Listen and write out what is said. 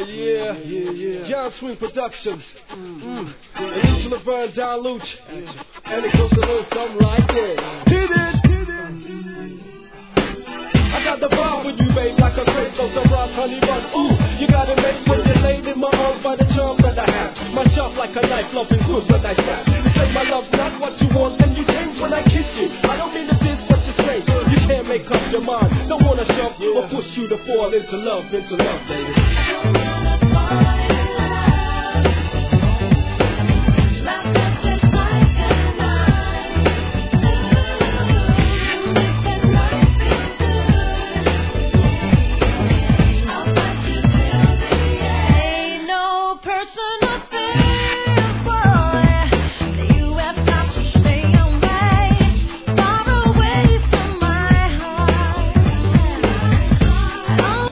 yeah. John Swing Productions. And each Laverne, John Luch. And it goes a little something like this. Hit it. I got the vibe with you, babe, like a grape, so some rock, honey bun. Ooh, you got it made when you're laid in my arms by the charm that I have. My sharp like a knife, loving good that I stab. You say my love's not what you want, and you change when I kiss you. I don't mean to diss, but you're strange. You can't make up your mind. Don't wanna shove or push you to fall into love, baby.